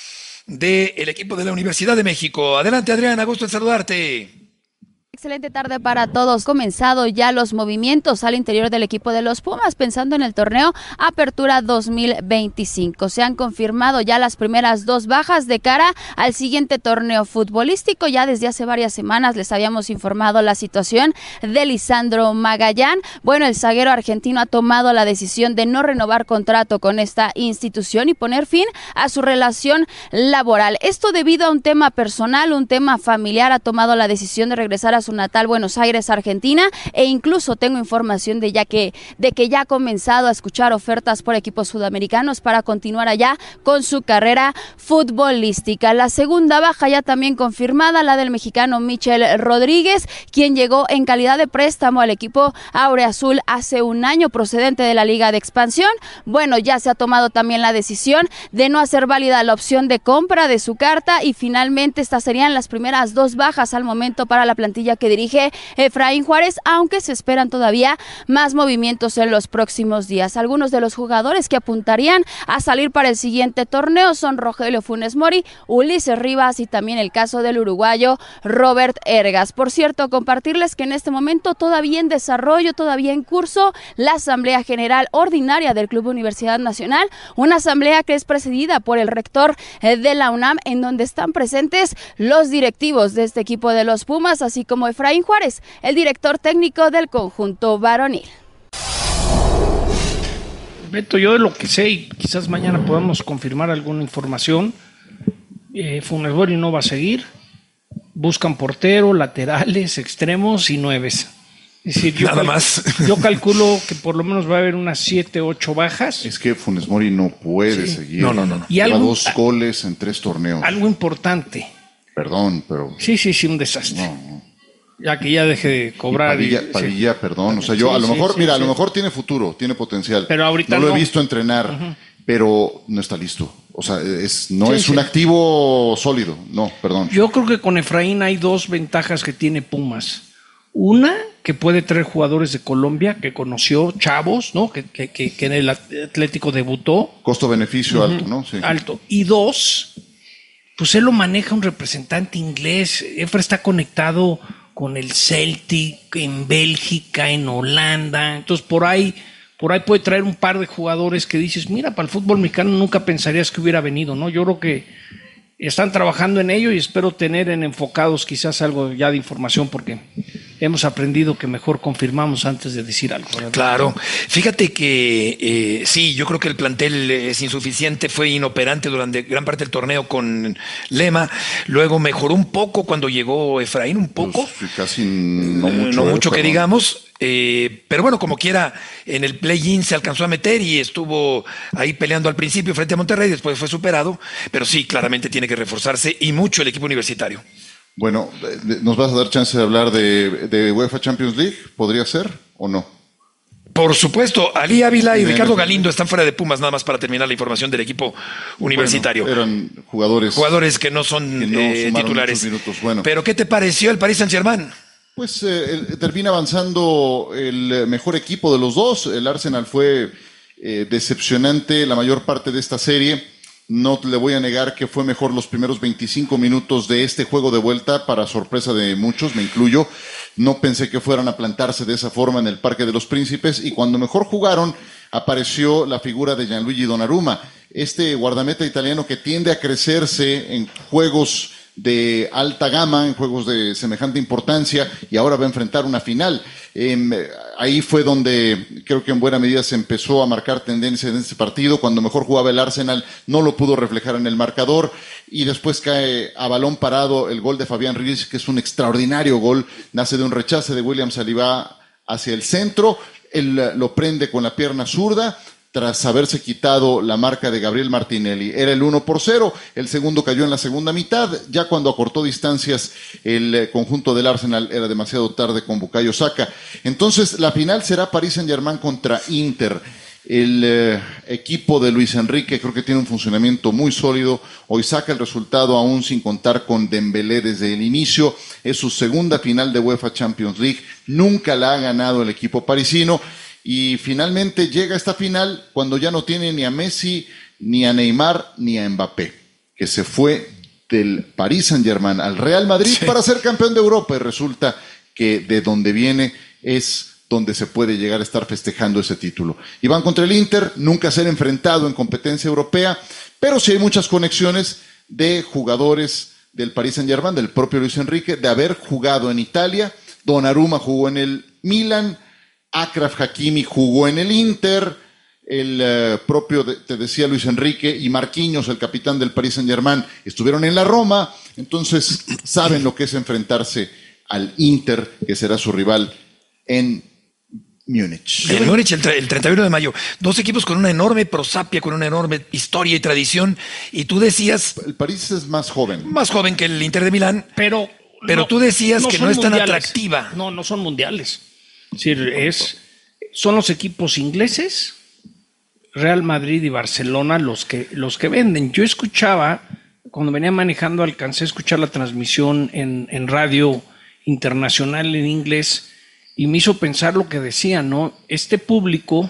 del equipo de la Universidad de México. Adelante, Adriana, gusto en saludarte. Excelente tarde para todos. Comenzado ya los movimientos al interior del equipo de los Pumas pensando en el torneo Apertura 2025. Se han confirmado ya las primeras 2 bajas de cara al siguiente torneo futbolístico. Ya desde hace varias semanas les habíamos informado la situación de Lisandro Magallán. Bueno, el zaguero argentino ha tomado la decisión de no renovar contrato con esta institución y poner fin a su relación laboral. Esto debido a un tema personal, un tema familiar. Ha tomado la decisión de regresar a su natal Buenos Aires, Argentina, e incluso tengo información de que ya ha comenzado a escuchar ofertas por equipos sudamericanos para continuar allá con su carrera futbolística. La segunda baja ya también confirmada, la del mexicano Michel Rodríguez, quien llegó en calidad de préstamo al equipo Aureazul hace un año, procedente de la Liga de Expansión. Bueno, ya se ha tomado también la decisión de no hacer válida la opción de compra de su carta, y finalmente estas serían las primeras 2 bajas al momento para la plantilla que dirige Efraín Juárez, aunque se esperan todavía más movimientos en los próximos días. Algunos de los jugadores que apuntarían a salir para el siguiente torneo son Rogelio Funes Mori, Ulises Rivas y también el caso del uruguayo Robert Ergas. Por cierto, compartirles que en este momento todavía en desarrollo, todavía en curso, la Asamblea General Ordinaria del Club Universidad Nacional, una asamblea que es presidida por el rector de la UNAM, en donde están presentes los directivos de este equipo de los Pumas, así como Efraín Juárez, el director técnico del conjunto varonil. Beto, yo de lo que sé, y quizás mañana podamos confirmar alguna información, Funes Mori no va a seguir, buscan portero, laterales, extremos y 9. Es decir, Nada más. Yo calculo que por lo menos va a haber unas 7, 8 bajas. Es que Funes Mori no puede seguir. No. Y lleva algo, 2 goles en 3 torneos. Algo importante. Perdón, pero... Sí, un desastre. No. Ya que ya deje de cobrar. Padilla, perdón. O sea, yo a lo mejor, a lo mejor tiene futuro, tiene potencial. Pero ahorita no lo he visto entrenar, pero no está listo. O sea, no es un sí. activo sólido. No, perdón. Yo creo que con Efraín hay 2 ventajas que tiene Pumas. Una, que puede traer jugadores de Colombia que conoció, chavos, ¿no? Que en el Atlético debutó. Costo-beneficio alto, ¿no? Sí. Alto. Y 2, pues él lo maneja un representante inglés. Efra está conectado con el Celtic en Bélgica, en Holanda. Entonces, por ahí puede traer un par de jugadores que dices, mira, para el fútbol mexicano nunca pensarías que hubiera venido, ¿no? Yo creo que están trabajando en ello y espero tener en enfocados quizás algo ya de información porque hemos aprendido que mejor confirmamos antes de decir algo, ¿verdad? Claro. Fíjate que sí, yo creo que el plantel es insuficiente, fue inoperante durante gran parte del torneo con Lema, luego mejoró un poco cuando llegó Efraín, un poco. Pues, casi no mucho. Que digamos. Pero bueno, como quiera, en el play-in se alcanzó a meter y estuvo ahí peleando al principio frente a Monterrey, después fue superado, pero sí, claramente tiene que reforzarse y mucho el equipo universitario. Bueno, ¿nos vas a dar chance de hablar de UEFA Champions League? ¿Podría ser o no? Por supuesto, Ali Ávila y Ricardo Galindo están fuera de Pumas, nada más para terminar la información del equipo universitario. Bueno, eran jugadores que no son titulares. Bueno. Pero ¿qué te pareció el Paris Saint-Germain? Pues termina avanzando el mejor equipo de los dos. El Arsenal fue decepcionante la mayor parte de esta serie. No le voy a negar que fue mejor los primeros 25 minutos de este juego de vuelta, para sorpresa de muchos, me incluyo. No pensé que fueran a plantarse de esa forma en el Parque de los Príncipes, y cuando mejor jugaron apareció la figura de Gianluigi Donnarumma, este guardameta italiano que tiende a crecerse en juegos de alta gama, en juegos de semejante importancia, y ahora va a enfrentar una final. Ahí fue donde creo que en buena medida se empezó a marcar tendencia en este partido. Cuando mejor jugaba el Arsenal no lo pudo reflejar en el marcador, y después cae a balón parado el gol de Fabián Ruiz, que es un extraordinario gol. Nace de un rechace de William Saliba hacia el centro, él lo prende con la pierna zurda tras haberse quitado la marca de Gabriel Martinelli. Era el 1-0, el segundo cayó en la segunda mitad. Ya cuando acortó distancias el conjunto del Arsenal era demasiado tarde con Bukayo Saka. Entonces la final será Paris Saint-Germain contra Inter. El equipo de Luis Enrique creo que tiene un funcionamiento muy sólido. Hoy saca el resultado aún sin contar con Dembélé desde el inicio. Es su segunda final de UEFA Champions League. Nunca la ha ganado el equipo parisino. Y finalmente llega a esta final cuando ya no tiene ni a Messi, ni a Neymar, ni a Mbappé, que se fue del Paris Saint-Germain al Real Madrid para ser campeón de Europa, y resulta que de donde viene es donde se puede llegar a estar festejando ese título. Y van contra el Inter, nunca ser enfrentado en competencia europea, pero sí hay muchas conexiones de jugadores del Paris Saint-Germain, del propio Luis Enrique, de haber jugado en Italia. Donnarumma jugó en el Milan, Achraf Hakimi jugó en el Inter, el propio, te decía Luis Enrique, y Marquinhos, el capitán del Paris Saint-Germain, estuvieron en la Roma. Entonces saben lo que es enfrentarse al Inter, que será su rival en Múnich. En Múnich el 31 de mayo. Dos equipos con una enorme prosapia, con una enorme historia y tradición. Y tú decías... El París es más joven. Más joven que el Inter de Milán. Pero no, tú decías que no es tan atractiva. No son mundiales. Es decir, son los equipos ingleses, Real Madrid y Barcelona los que venden. Yo escuchaba, cuando venía manejando, alcancé a escuchar la transmisión en radio internacional en inglés, y me hizo pensar lo que decía, ¿no? Este público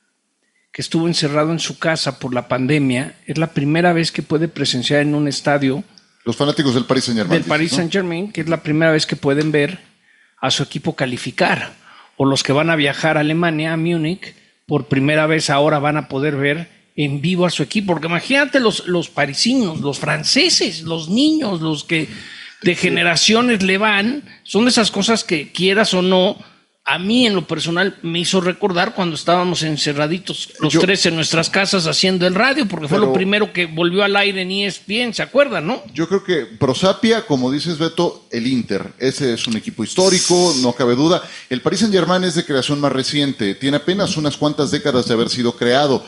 que estuvo encerrado en su casa por la pandemia es la primera vez que puede presenciar en un estadio. Los fanáticos del Paris Saint-Germain. Del Paris Saint-Germain, que es la primera vez que pueden ver a su equipo calificar. O los que van a viajar a Alemania, a Múnich, por primera vez ahora van a poder ver en vivo a su equipo. Porque imagínate los parisinos, los franceses, los niños, los que de generaciones le van, son de esas cosas que, quieras o no, a mí en lo personal me hizo recordar cuando estábamos encerraditos los tres en nuestras casas haciendo el radio, porque fue lo primero que volvió al aire en ESPN, ¿se acuerdan, no? Yo creo que Prosapia, como dices, Beto, el Inter, ese es un equipo histórico, no cabe duda. El Paris Saint-Germain es de creación más reciente, tiene apenas unas cuantas décadas de haber sido creado.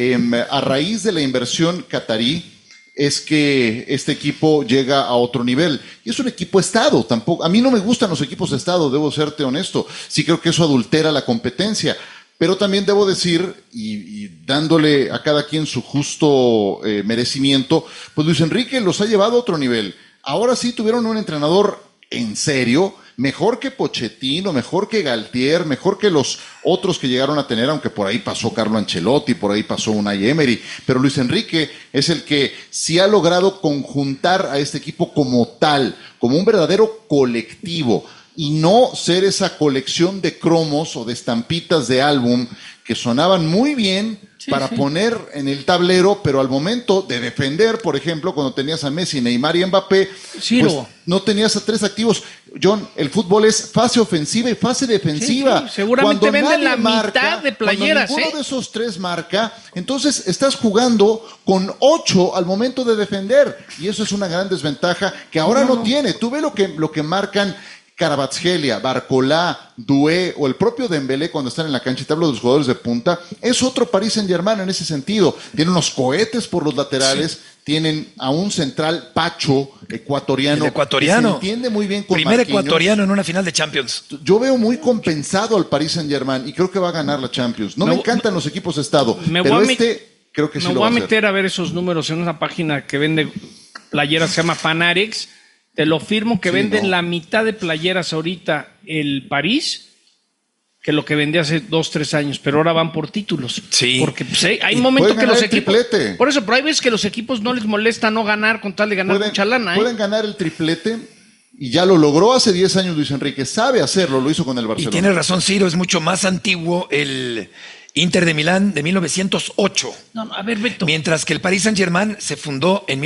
A raíz de la inversión catarí, es que este equipo llega a otro nivel. Y es un equipo Estado, tampoco. A mí no me gustan los equipos de Estado, debo serte honesto. Sí creo que eso adultera la competencia. Pero también debo decir, y dándole a cada quien su justo merecimiento, pues Luis Enrique los ha llevado a otro nivel. Ahora sí tuvieron un entrenador en serio, mejor que Pochettino, mejor que Galtier, mejor que los otros que llegaron a tener, aunque por ahí pasó Carlo Ancelotti, por ahí pasó Unai Emery, pero Luis Enrique es el que sí ha logrado conjuntar a este equipo como tal, como un verdadero colectivo, y no ser esa colección de cromos o de estampitas de álbum que sonaban muy bien para poner en el tablero, pero al momento de defender, por ejemplo, cuando tenías a Messi, Neymar y Mbappé, pues no tenías a tres activos. John, el fútbol es fase ofensiva y fase defensiva. Seguramente venden la mitad de playeras. Cuando ninguno de esos tres marca, entonces estás jugando con 8 al momento de defender, y eso es una gran desventaja que ahora no tiene. Tú ves lo que marcan Kvaratskhelia, Barcola, Doué o el propio Dembélé cuando están en la cancha, y te hablo de los jugadores de punta, es otro Paris Saint-Germain en ese sentido. Tienen unos cohetes por los laterales, tienen a un central Pacho, ecuatoriano, que se entiende muy bien con Primer Marquinhos. ecuatoriano en una final de Champions. Yo veo muy compensado al Paris Saint-Germain y creo que va a ganar la Champions. No me encantan los equipos de Estado, pero creo que sí lo va a hacer. Me voy a meter a ver esos números en una página que vende playeras, se llama Fanatics. Te lo firmo que venden la mitad de playeras ahorita el París que lo que vendía hace 2-3 años, pero ahora van por títulos. Sí. Porque pues, hay momentos que los equipos... Por eso, pero hay veces que los equipos no les molesta no ganar con tal de ganar mucha lana. Pueden ganar el triplete y ya lo logró hace 10 años Luis Enrique. Sabe hacerlo, lo hizo con el Barcelona. Y tiene razón Ciro, es mucho más antiguo el Inter de Milán de 1908. A ver, Beto. Mientras que el Paris Saint-Germain se fundó en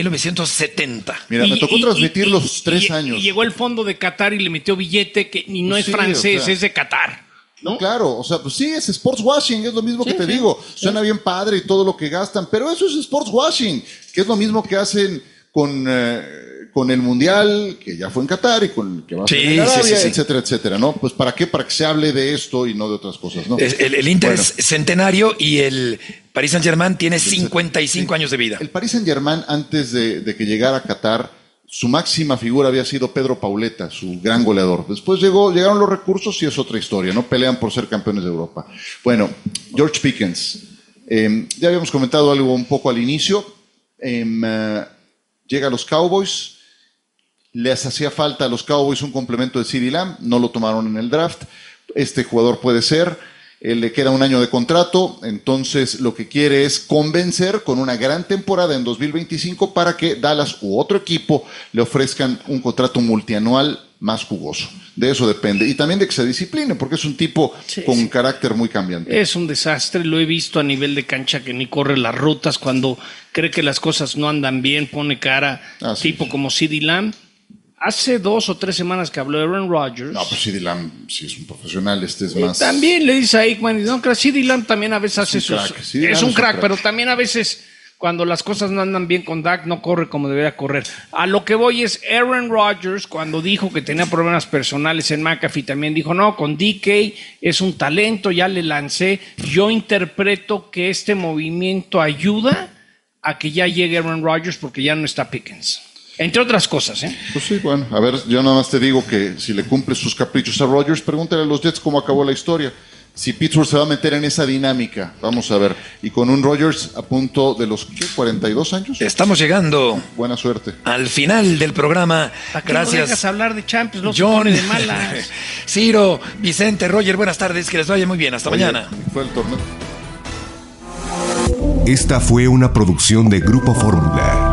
1970. Mira, me tocó transmitir los 3 años. Y llegó el fondo de Qatar y le metió billete, y no es francés, es de Qatar. ¿No? Claro, o sea, pues sí, es sports washing, es lo mismo que te digo. Suena bien padre y todo lo que gastan, pero eso es sports washing, que es lo mismo que hacen con el Mundial, que ya fue en Qatar, y con el que va a ser en Arabia, etcétera, etcétera, ¿no? Pues ¿para qué? Para que se hable de esto y no de otras cosas, ¿no? El Inter es centenario y el Paris Saint-Germain tiene 55 años de vida. El Paris Saint-Germain, antes de que llegara a Qatar, su máxima figura había sido Pedro Pauleta, su gran goleador. Después llegaron los recursos y es otra historia, ¿no? Pelean por ser campeones de Europa. Bueno, George Pickens. Ya habíamos comentado algo un poco al inicio. Llega a los Cowboys. Les hacía falta a los Cowboys un complemento de CeeDee Lamb. No lo tomaron en el draft. Este jugador puede ser. Le queda un año de contrato, entonces lo que quiere es convencer con una gran temporada en 2025 para que Dallas u otro equipo le ofrezcan un contrato multianual más jugoso. De eso depende. Y también de que se discipline, porque es un tipo con carácter muy cambiante. Es un desastre, lo he visto a nivel de cancha que ni corre las rutas. Cuando cree que las cosas no andan bien, pone cara tipo como CeeDee Lamb. Hace 2 o 3 semanas que habló Aaron Rodgers. No, pues CeeDee Lamb sí es un profesional, es más... También le dice a Aikman, no, CeeDee Lamb también a veces hace sus... Es un crack, pero también a veces cuando las cosas no andan bien con Dak, no corre como debería correr. A lo que voy es, Aaron Rodgers, cuando dijo que tenía problemas personales en McAfee, también dijo, no, con DK es un talento, ya le lancé. Yo interpreto que este movimiento ayuda a que ya llegue Aaron Rodgers porque ya no está Pickens. Entre otras cosas, ¿eh? Pues sí, bueno, a ver, yo nada más te digo que si le cumple sus caprichos a Rodgers, pregúntale a los Jets cómo acabó la historia. Si Pittsburgh se va a meter en esa dinámica, vamos a ver. Y con un Rodgers a punto de los, ¿qué? 42 años. Estamos llegando. Buena suerte. Al final del programa. Gracias. No dejas hablar de Champions, no John, se pone de malas. Ciro, Vicente, Roger, buenas tardes, que les vaya muy bien. Hasta mañana. Fue el torneo. Esta fue una producción de Grupo Fórmula.